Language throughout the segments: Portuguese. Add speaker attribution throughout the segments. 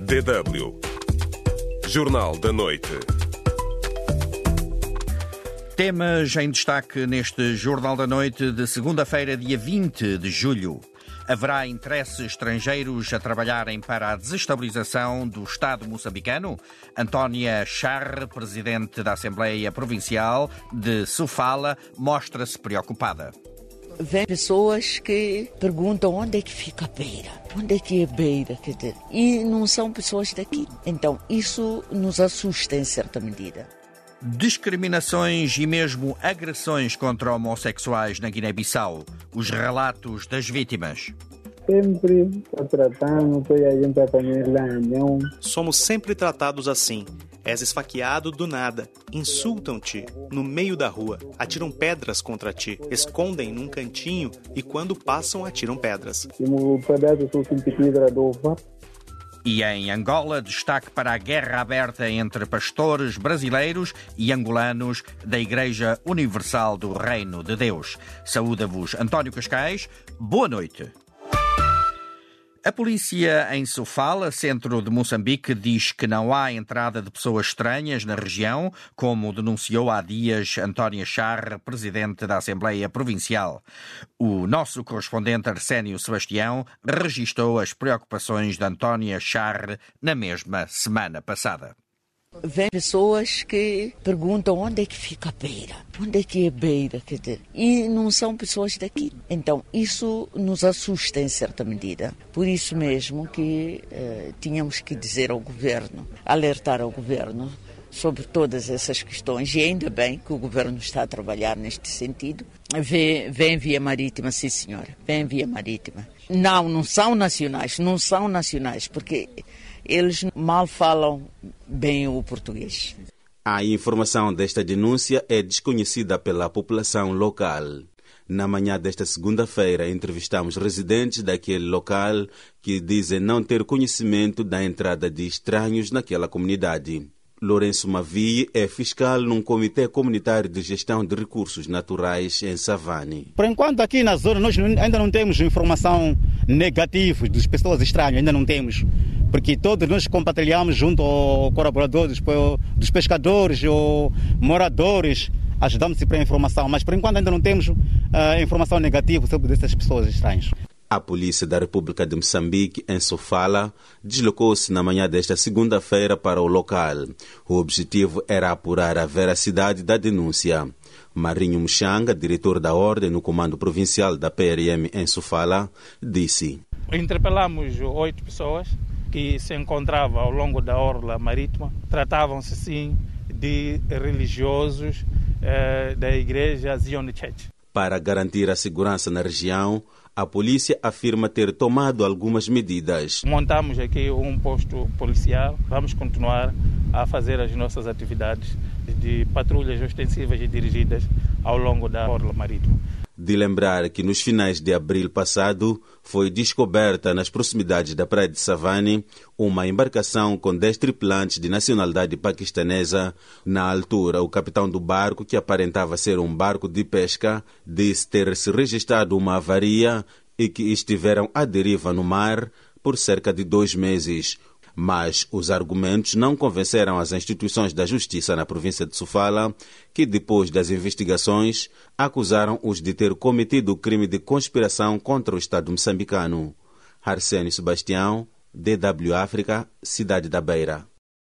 Speaker 1: DW Jornal da Noite.
Speaker 2: Temas em destaque neste Jornal da Noite de segunda-feira, dia 20 de julho. Haverá interesses estrangeiros a trabalharem para a desestabilização do Estado moçambicano? Antónia Charre, presidente da Assembleia Provincial de Sofala, mostra-se preocupada.
Speaker 3: Vêm pessoas que perguntam onde é que fica a Beira, onde é que é Beira, quer dizer, e não são pessoas daqui. Então isso nos assusta em certa medida.
Speaker 2: Discriminações e mesmo agressões contra homossexuais na Guiné-Bissau. Os relatos das vítimas.
Speaker 4: Sempre tratando, a gente também lá, não.
Speaker 5: Somos sempre tratados assim. És esfaqueado do nada. Insultam-te no meio da rua. Atiram pedras contra ti. Escondem num cantinho e quando passam atiram pedras.
Speaker 2: E em Angola, destaque para a guerra aberta entre pastores brasileiros e angolanos da Igreja Universal do Reino de Deus. Saúda-vos António Cascais. Boa noite. A polícia em Sofala, centro de Moçambique, diz que não há entrada de pessoas estranhas na região, como denunciou há dias Antónia Charre, presidente da Assembleia Provincial. O nosso correspondente Arsénio Sebastião registou as preocupações de Antónia Charre na mesma semana passada.
Speaker 3: Vêm pessoas que perguntam onde é que fica a Beira, onde é que é Beira, quer dizer, e não são pessoas daqui. Então isso nos assusta em certa medida. Por isso mesmo que tínhamos que dizer ao governo, alertar ao governo sobre todas essas questões, e ainda bem que o governo está a trabalhar neste sentido. Vem via marítima, sim senhora, vem via marítima. Não são nacionais, porque eles mal falam bem o português.
Speaker 6: A informação desta denúncia é desconhecida pela população local. Na manhã desta segunda-feira, entrevistamos residentes daquele local que dizem não ter conhecimento da entrada de estranhos naquela comunidade. Lourenço Mavie é fiscal num comitê comunitário de gestão de recursos naturais em Savane.
Speaker 7: Por enquanto aqui na zona nós ainda não temos informação negativa das pessoas estranhas, ainda não temos. Porque todos nós compartilhamos junto aos colaboradores, dos pescadores ou moradores, ajudamos para a informação, mas por enquanto ainda não temos informação negativa sobre essas pessoas estranhas.
Speaker 6: A Polícia da República de Moçambique, em Sofala, deslocou-se na manhã desta segunda-feira para o local. O objetivo era apurar a veracidade da denúncia. Marinho Mchanga, diretor da Ordem no Comando Provincial da PRM em Sofala, disse:
Speaker 8: Interpelamos 8 pessoas que se encontravam ao longo da orla marítima. Tratavam-se, sim, de religiosos da Igreja Zion Church.
Speaker 6: Para garantir a segurança na região, a polícia afirma ter tomado algumas medidas.
Speaker 8: Montamos aqui um posto policial. Vamos continuar a fazer as nossas atividades de patrulhas ostensivas e dirigidas ao longo da orla marítima.
Speaker 6: De lembrar que nos finais de abril passado foi descoberta nas proximidades da praia de Savane uma embarcação com 10 tripulantes de nacionalidade paquistanesa. Na altura, o capitão do barco, que aparentava ser um barco de pesca, disse ter se registrado uma avaria e que estiveram à deriva no mar por cerca de 2 meses. Mas os argumentos não convenceram as instituições da justiça na província de Sofala, que depois das investigações acusaram-os de ter cometido o crime de conspiração contra o Estado moçambicano. Arsénio Sebastião, DW África, Cidade da Beira.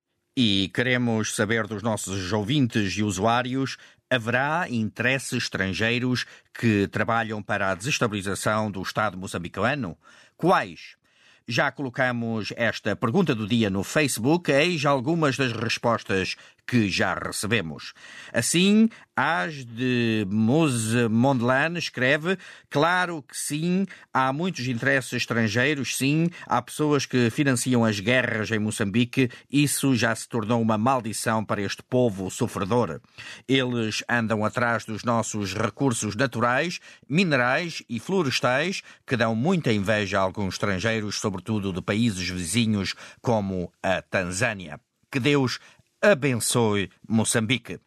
Speaker 2: E queremos saber dos nossos ouvintes e usuários: haverá interesses estrangeiros que trabalham para a desestabilização do Estado moçambicano? Quais? Já colocamos esta pergunta do dia no Facebook, eis algumas das respostas que já recebemos. Assim, As de Mose Mondlane escreve: claro que sim, há muitos interesses estrangeiros, sim, há pessoas que financiam as guerras em Moçambique, isso já se tornou uma maldição para este povo sofredor. Eles andam atrás dos nossos recursos naturais, minerais e florestais, que dão muita inveja a alguns estrangeiros, sobretudo de países vizinhos como a Tanzânia. Que Deus abençoe Moçambique.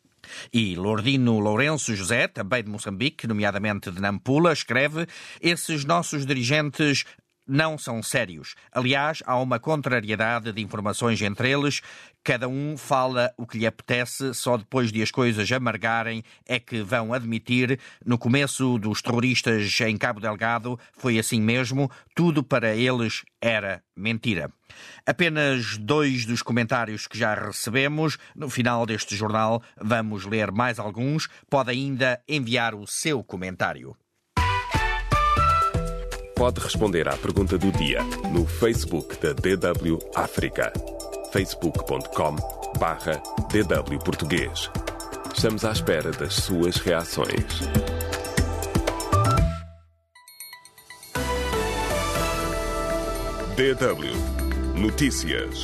Speaker 2: E Lordino Lourenço José, também de Moçambique, nomeadamente de Nampula, escreve: esses nossos dirigentes não são sérios. Aliás, há uma contrariedade de informações entre eles. Cada um fala o que lhe apetece, só depois de as coisas amargarem é que vão admitir. No começo dos terroristas em Cabo Delgado foi assim mesmo, tudo para eles era mentira. Apenas 2 dos comentários que já recebemos. No final deste jornal vamos ler mais alguns. Pode ainda enviar o seu comentário.
Speaker 1: Pode responder à pergunta do dia no Facebook da DW África. facebook.com/DW Português. Estamos à espera das suas reações. DW Notícias.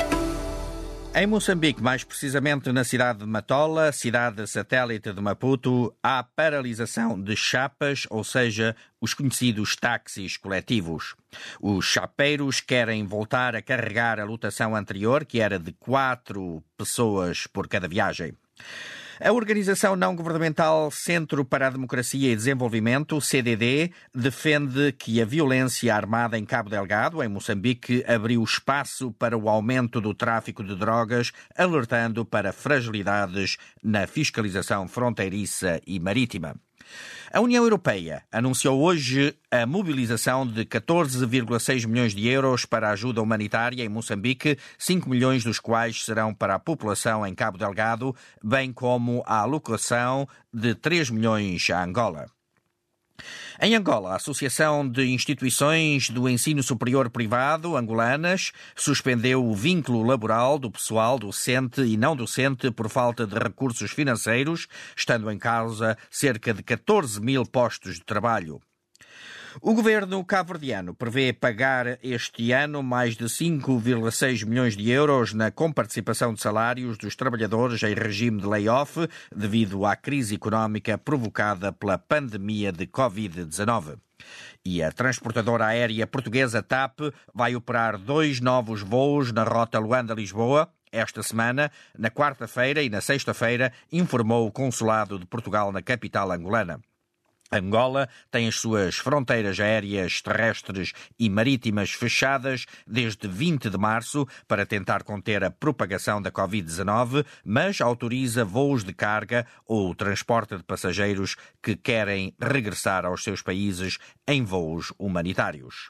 Speaker 2: Em Moçambique, mais precisamente na cidade de Matola, cidade satélite de Maputo, há paralisação de chapas, ou seja, os conhecidos táxis coletivos. Os chapeiros querem voltar a carregar a lotação anterior, que era de 4 pessoas por cada viagem. A organização não-governamental Centro para a Democracia e Desenvolvimento, CDD, defende que a violência armada em Cabo Delgado, em Moçambique, abriu espaço para o aumento do tráfico de drogas, alertando para fragilidades na fiscalização fronteiriça e marítima. A União Europeia anunciou hoje a mobilização de 14,6 milhões de euros para a ajuda humanitária em Moçambique, 5 milhões dos quais serão para a população em Cabo Delgado, bem como a alocação de 3 milhões a Angola. Em Angola, a Associação de Instituições do Ensino Superior Privado angolanas suspendeu o vínculo laboral do pessoal docente e não docente por falta de recursos financeiros, estando em causa cerca de 14 mil postos de trabalho. O governo cabo-verdiano prevê pagar este ano mais de 5,6 milhões de euros na comparticipação de salários dos trabalhadores em regime de layoff devido à crise económica provocada pela pandemia de Covid-19. E a transportadora aérea portuguesa TAP vai operar 2 novos voos na rota Luanda-Lisboa esta semana, na quarta-feira e na sexta-feira, informou o Consulado de Portugal na capital angolana. Angola tem as suas fronteiras aéreas, terrestres e marítimas fechadas desde 20 de março para tentar conter a propagação da Covid-19, mas autoriza voos de carga ou transporte de passageiros que querem regressar aos seus países em voos humanitários.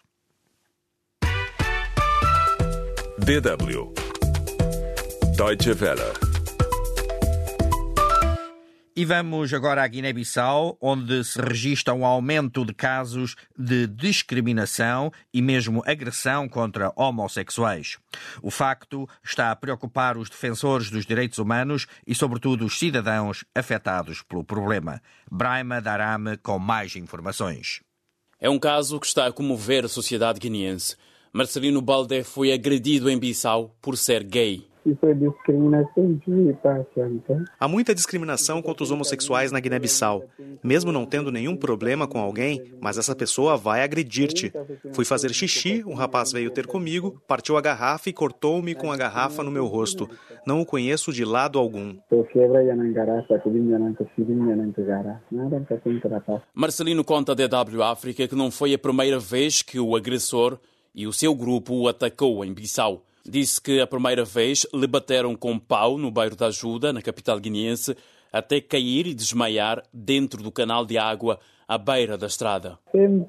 Speaker 1: DW Deutsche Welle.
Speaker 2: E vamos agora à Guiné-Bissau, onde se registra um aumento de casos de discriminação e mesmo agressão contra homossexuais. O facto está a preocupar os defensores dos direitos humanos e, sobretudo, os cidadãos afetados pelo problema. Brahma Darame com mais informações.
Speaker 9: É um caso que está a comover a sociedade guineense. Marcelino Baldé foi agredido em Bissau por ser gay.
Speaker 5: Há muita discriminação contra os homossexuais na Guiné-Bissau. Mesmo não tendo nenhum problema com alguém, mas essa pessoa vai agredir-te. Fui fazer xixi, um rapaz veio ter comigo, partiu a garrafa e cortou-me com a garrafa no meu rosto. Não o conheço de lado algum.
Speaker 9: Marcelino conta à DW África que não foi a primeira vez que o agressor e o seu grupo o atacou em Bissau. Disse que a primeira vez lhe bateram com pau no bairro da Ajuda, na capital guineense, até cair e desmaiar dentro do canal de água à beira da estrada.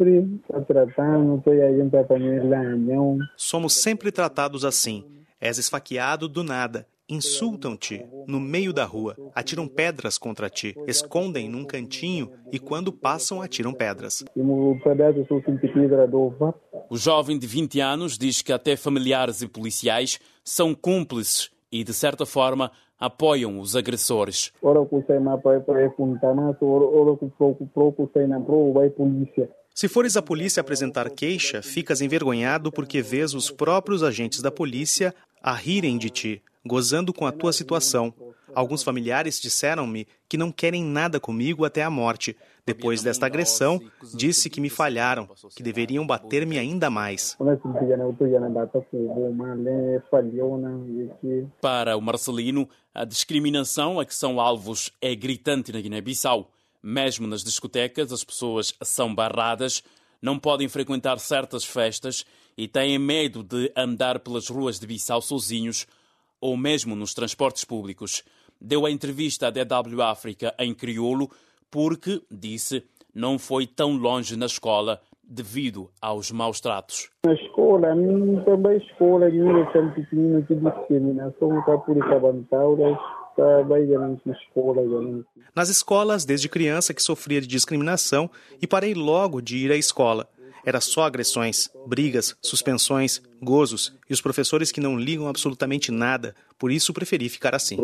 Speaker 5: Somos sempre tratados assim. És esfaqueado do nada. Insultam-te no meio da rua, atiram pedras contra ti, escondem num cantinho e quando passam atiram pedras.
Speaker 9: O jovem de 20 anos diz que até familiares e policiais são cúmplices e, de certa forma, apoiam os agressores.
Speaker 5: Se fores à polícia apresentar queixa, ficas envergonhado porque vês os próprios agentes da polícia a rirem de ti, gozando com a tua situação. Alguns familiares disseram-me que não querem nada comigo até a morte. Depois desta agressão, disse que me falharam, que deveriam bater-me ainda mais.
Speaker 9: Para o Marcelino, a discriminação a que são alvos é gritante na Guiné-Bissau. Mesmo nas discotecas, as pessoas são barradas. não podem frequentar certas festas e têm medo de andar pelas ruas de Bissau sozinhos ou mesmo nos transportes públicos. Deu a entrevista à DW África em crioulo porque, disse, não foi tão longe na escola devido aos maus tratos.
Speaker 4: Na escola, também escola, não sempre tinha discriminação, está por cabantauras.
Speaker 5: Nas escolas, desde criança que sofria de discriminação e parei logo de ir à escola. Era só agressões, brigas, suspensões, gozos e os professores que não ligam absolutamente nada. Por isso preferi ficar assim.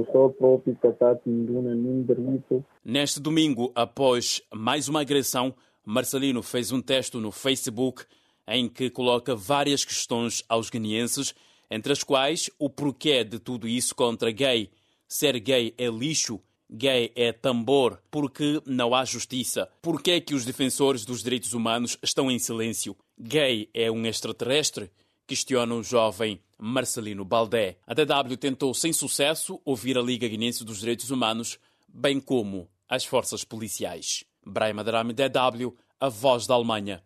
Speaker 9: Neste domingo, após mais uma agressão, Marcelino fez um texto no Facebook em que coloca várias questões aos guineenses, entre as quais o porquê de tudo isso contra gay. Ser gay é lixo, gay é tambor, porque não há justiça. Porquê é que os defensores dos direitos humanos estão em silêncio? Gay é um extraterrestre? Questiona o jovem Marcelino Baldé. A DW tentou sem sucesso ouvir a Liga Guinense dos Direitos Humanos, bem como as forças policiais. Brahim Adarami, DW, a voz da Alemanha.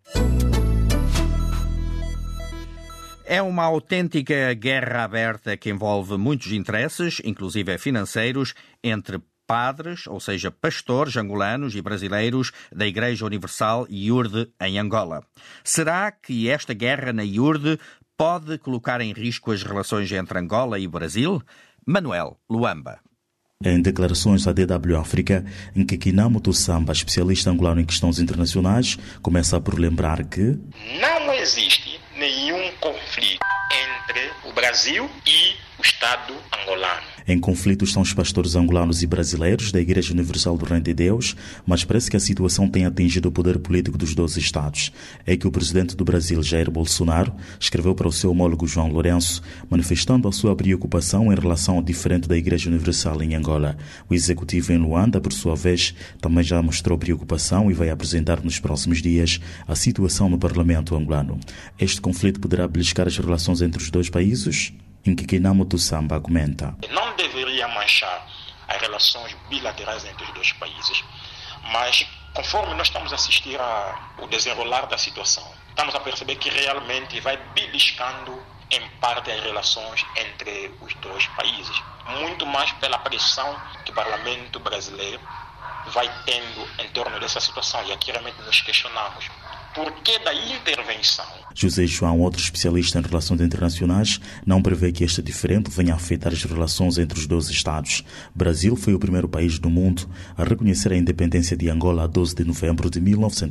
Speaker 2: É uma autêntica guerra aberta que envolve muitos interesses, inclusive financeiros, entre padres, ou seja, pastores angolanos e brasileiros da Igreja Universal IURD em Angola. Será que esta guerra na IURD pode colocar em risco as relações entre Angola e Brasil? Manuel Luamba.
Speaker 10: Em declarações à DW África, Nkekina Mutusamba, especialista angolano em questões internacionais, começa por lembrar que
Speaker 11: não existe nenhum conflito entre o Brasil e o Estado angolano.
Speaker 10: Em conflito estão os pastores angolanos e brasileiros da Igreja Universal do Reino de Deus, mas parece que a situação tem atingido o poder político dos 12 Estados. É que o presidente do Brasil, Jair Bolsonaro, escreveu para o seu homólogo João Lourenço, manifestando a sua preocupação em relação ao diferente da Igreja Universal em Angola. O executivo em Luanda, por sua vez, também já mostrou preocupação e vai apresentar nos próximos dias a situação no Parlamento angolano. Este conflito poderá beliscar as relações entre os dois países? Nkekina Mutusamba comenta.
Speaker 11: Não deveria manchar as relações bilaterais entre os dois países, mas conforme nós estamos a assistir ao desenrolar da situação, estamos a perceber que realmente vai beliscando em parte as relações entre os dois países, muito mais pela pressão que o Parlamento brasileiro vai tendo em torno dessa situação. E aqui realmente nos questionamos por que da intervenção.
Speaker 10: José João, outro especialista em relações internacionais, não prevê que este diferendo venha a afetar as relações entre os 12 Estados. Brasil foi o primeiro país do mundo a reconhecer a independência de Angola a 12 de novembro de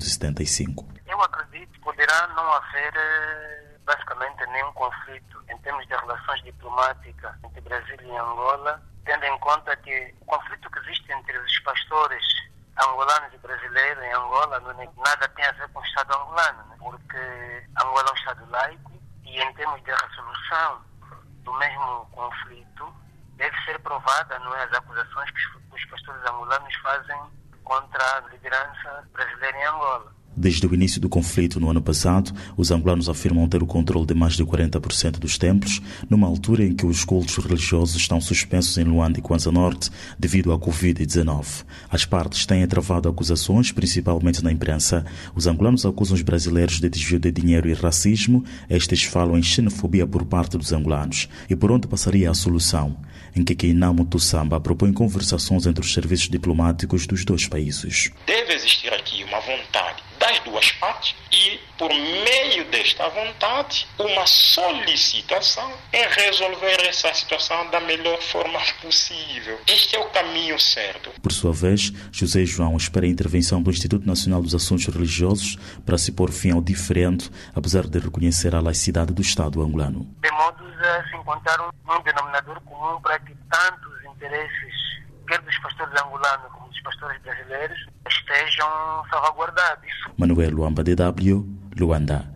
Speaker 10: 1975.
Speaker 12: Eu acredito que poderá não haver basicamente nenhum conflito em termos de relações diplomáticas entre Brasil e Angola, tendo em conta que o conflito que existe entre os pastores angolanos e brasileiros em Angola nada tem a ver com o Estado angolano, né? Porque Angola é um Estado laico e em termos de resolução do mesmo conflito deve ser provada, não é, as acusações que os pastores angolanos fazem contra a liderança brasileira em Angola.
Speaker 10: Desde o início do conflito no ano passado, os angolanos afirmam ter o controle de mais de 40% dos templos, numa altura em que os cultos religiosos estão suspensos em Luanda e Kwanza Norte devido à Covid-19. As partes têm travado acusações, principalmente na imprensa. Os angolanos acusam os brasileiros de desvio de dinheiro e racismo. Estes falam em xenofobia por parte dos angolanos. E por onde passaria a solução? Nkekina Mutusamba propõe conversações entre os serviços diplomáticos dos dois países.
Speaker 11: Deve existir aqui uma vontade das duas partes e, por meio desta vontade, uma solicitação em resolver essa situação da melhor forma possível. Este é o caminho certo.
Speaker 10: Por sua vez, José João espera a intervenção do Instituto Nacional dos Assuntos Religiosos para se pôr fim ao diferendo, apesar de reconhecer a laicidade do Estado angolano.
Speaker 12: De modo a se encontrar um denominador comum para que tantos interesses, quer dos pastores angolanos como dos pastores brasileiros, estejam salvaguardados.
Speaker 10: Manuel Luamba, DW, Luanda.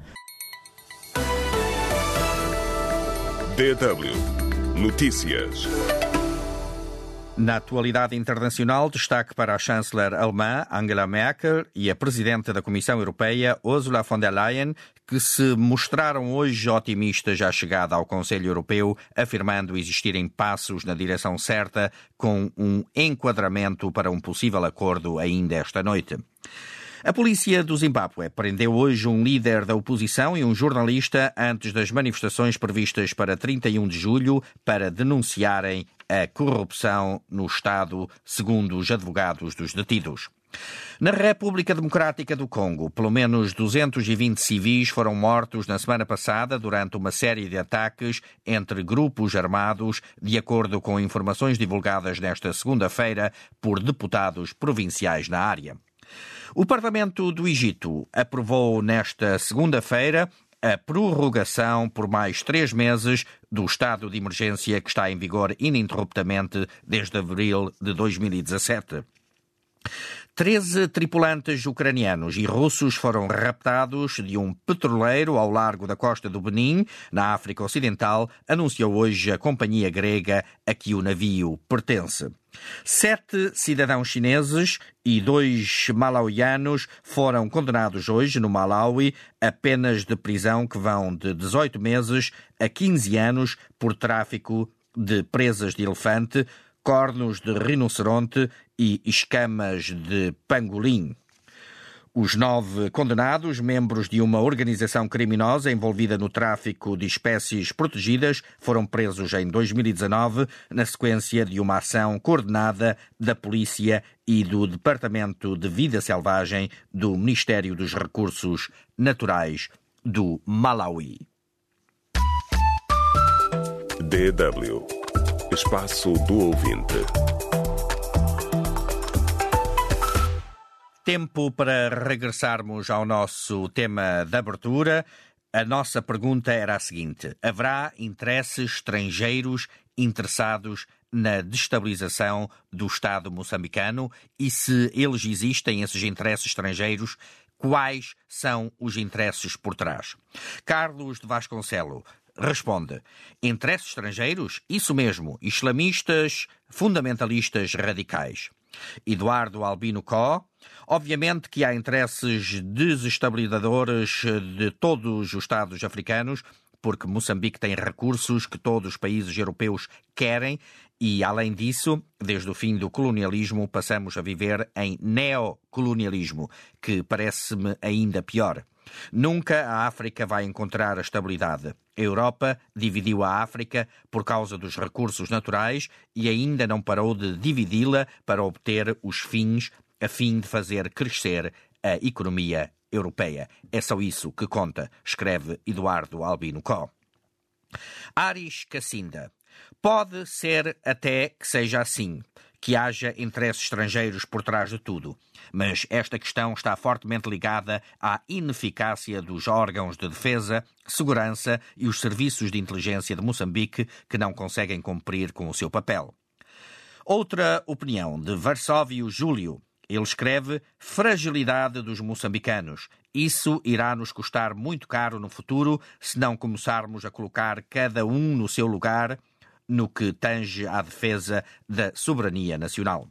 Speaker 1: DW Notícias.
Speaker 2: Na atualidade internacional, destaque para a chanceler alemã Angela Merkel e a presidente da Comissão Europeia, Ursula von der Leyen, que se mostraram hoje otimistas à chegada ao Conselho Europeu, afirmando existirem passos na direção certa com um enquadramento para um possível acordo ainda esta noite. A polícia do Zimbábue prendeu hoje um líder da oposição e um jornalista antes das manifestações previstas para 31 de julho para denunciarem a corrupção no Estado, segundo os advogados dos detidos. Na República Democrática do Congo, pelo menos 220 civis foram mortos na semana passada durante uma série de ataques entre grupos armados, de acordo com informações divulgadas nesta segunda-feira por deputados provinciais na área. O Parlamento do Egito aprovou nesta segunda-feira a prorrogação por mais 3 meses do estado de emergência que está em vigor ininterruptamente desde abril de 2017. 13 tripulantes ucranianos e russos foram raptados de um petroleiro ao largo da costa do Benin, na África Ocidental, anunciou hoje a companhia grega a que o navio pertence. 7 cidadãos chineses e 2 malauianos foram condenados hoje no Malawi a penas de prisão que vão de 18 meses a 15 anos por tráfico de presas de elefante, cornos de rinoceronte e escamas de pangolim. Os 9 condenados, membros de uma organização criminosa envolvida no tráfico de espécies protegidas, foram presos em 2019 na sequência de uma ação coordenada da Polícia e do Departamento de Vida Selvagem do Ministério dos Recursos Naturais do Malawi.
Speaker 1: DW Espaço do Ouvinte.
Speaker 2: Tempo para regressarmos ao nosso tema de abertura. A nossa pergunta era a seguinte: haverá interesses estrangeiros interessados na destabilização do Estado moçambicano? E se eles existem, esses interesses estrangeiros, quais são os interesses por trás? Carlos de Vasconcelos responde: interesses estrangeiros? Isso mesmo, islamistas, fundamentalistas radicais. Eduardo Albino Có: obviamente que há interesses desestabilizadores de todos os Estados africanos, porque Moçambique tem recursos que todos os países europeus querem e, além disso, desde o fim do colonialismo passamos a viver em neocolonialismo, que parece-me ainda pior. Nunca a África vai encontrar a estabilidade. A Europa dividiu a África por causa dos recursos naturais e ainda não parou de dividi-la para obter os fins, a fim de fazer crescer a economia europeia. É só isso que conta, escreve Eduardo Albino Có. Aris Cacinda: pode ser até que seja assim, que haja interesses estrangeiros por trás de tudo, mas esta questão está fortemente ligada à ineficácia dos órgãos de defesa, segurança e os serviços de inteligência de Moçambique, que não conseguem cumprir com o seu papel. Outra opinião, de Varsóvio Júlio. Ele escreve: fragilidade dos moçambicanos. Isso irá nos custar muito caro no futuro se não começarmos a colocar cada um no seu lugar no que tange à defesa da soberania nacional.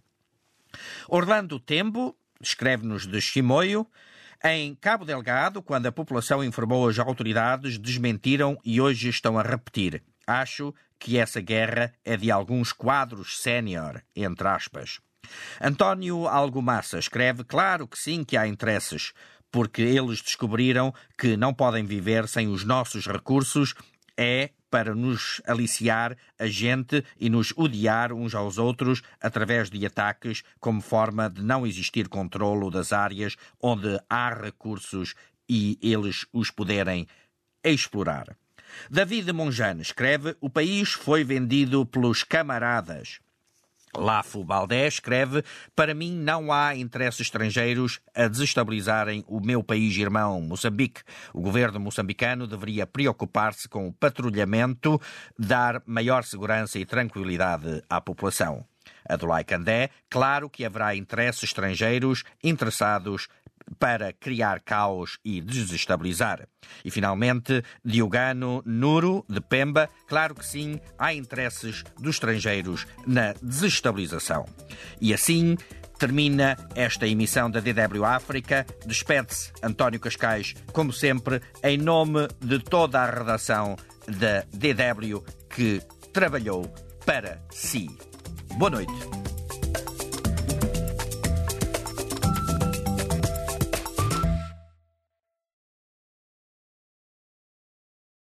Speaker 2: Orlando Tembo escreve-nos de Chimoio: em Cabo Delgado, quando a população informou as autoridades, desmentiram e hoje estão a repetir. Acho que essa guerra é de alguns quadros sénior, entre aspas. António Algumassa escreve: claro que sim que há interesses, porque eles descobriram que não podem viver sem os nossos recursos, é para nos aliciar a gente e nos odiar uns aos outros através de ataques, como forma de não existir controlo das áreas onde há recursos e eles os poderem explorar. David Monjane escreve: o país foi vendido pelos camaradas. Lafo Baldé escreve: para mim não há interesses estrangeiros a desestabilizarem o meu país irmão, Moçambique. O governo moçambicano deveria preocupar-se com o patrulhamento, dar maior segurança e tranquilidade à população. Adolai Candé: claro que haverá interesses estrangeiros interessados para criar caos e desestabilizar. E, finalmente, Diogano Nuro, de Pemba: claro que sim, há interesses dos estrangeiros na desestabilização. E assim termina esta emissão da DW África. Despede-se António Cascais, como sempre, em nome de toda a redação da DW que trabalhou para si. Boa noite.